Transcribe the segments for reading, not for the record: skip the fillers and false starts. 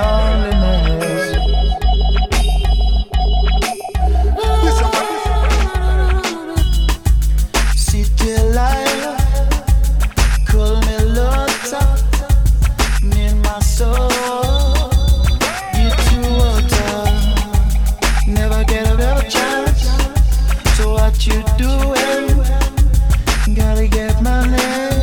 loneliness. City life, call me Lota, me and my soul. You too water, never get a real chance. So what you doing? Gotta get money.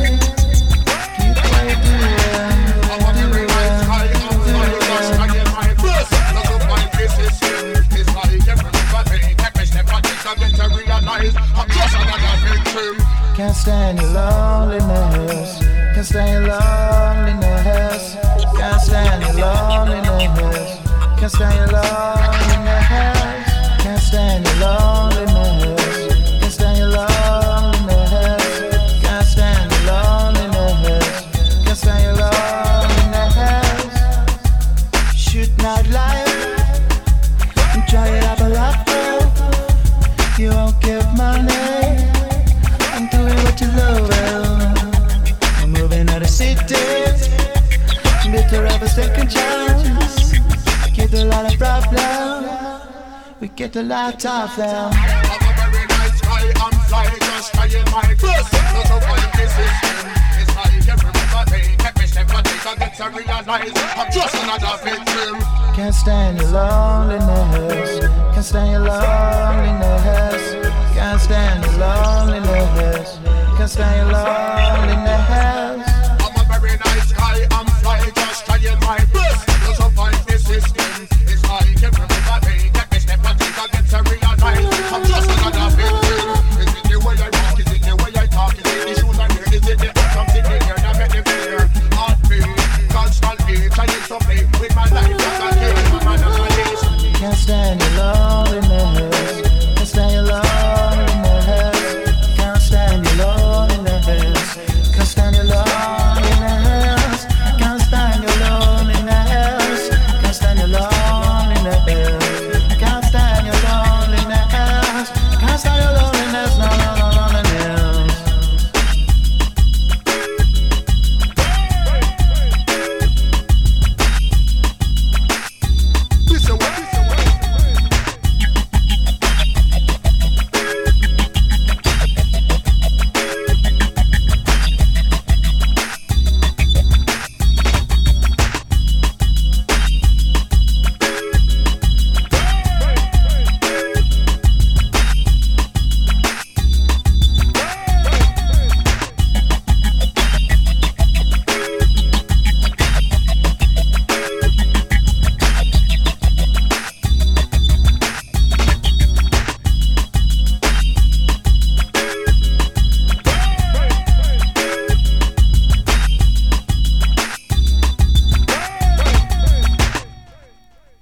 Can't stand your loneliness. Can't stand your loneliness. Can't stand your loneliness. Can't stand your loneliness. Can't stand your loneliness. Can't stand your loneliness. Can't stand your loneliness. Can't stand your loneliness. Shoot not life and try it up a lot, girl. You won't give money. You love well. I'm moving out of city. Better have a second chance. Get a lot of problems. We get a lot of them. I'm a very nice guy. I'm fly, just trying my best. Not so fine, this system is high. Everybody, get me step by step. I get to realize I'm just another victim. Can't stand your loneliness. Can't stand your loneliness. Can't stand your loneliness. Can't stand your loneliness. I'm a very nice guy, I'm fly, just trying my best. Just to find the system is high. Everybody, get me step by step, I get to realize I'm just another victim. Is it the way I walk, is it the way I talk, is it the shoes I wear, is it the something in here that make me fear? Heartbeat, constantly trying to play with my life, like a game, my man, and my days. Can't stand your loneliness.